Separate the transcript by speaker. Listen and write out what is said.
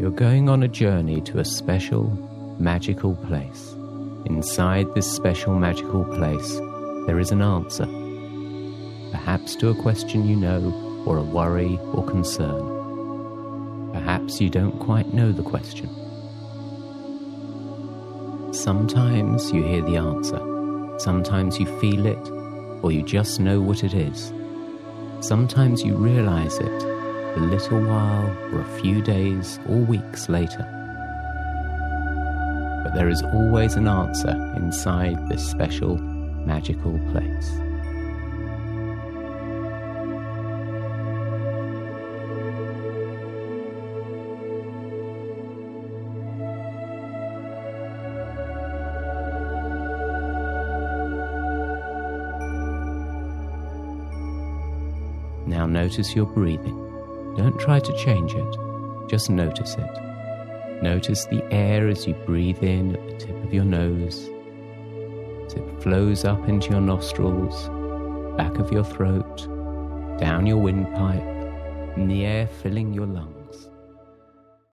Speaker 1: You're going on a journey to a special, magical place. Inside this special, magical place, there is an answer. Perhaps to a question you know, or a worry or concern. Perhaps you don't quite know the question. Sometimes you hear the answer. Sometimes you feel it, or you just know what it is. Sometimes you realize it a little while or a few days or weeks later. But there is always an answer inside this special, magical place. Now notice your breathing. Don't try to change it, just notice it. Notice the air as you breathe in at the tip of your nose, as it flows up into your nostrils, back of your throat, down your windpipe, and the air filling your lungs.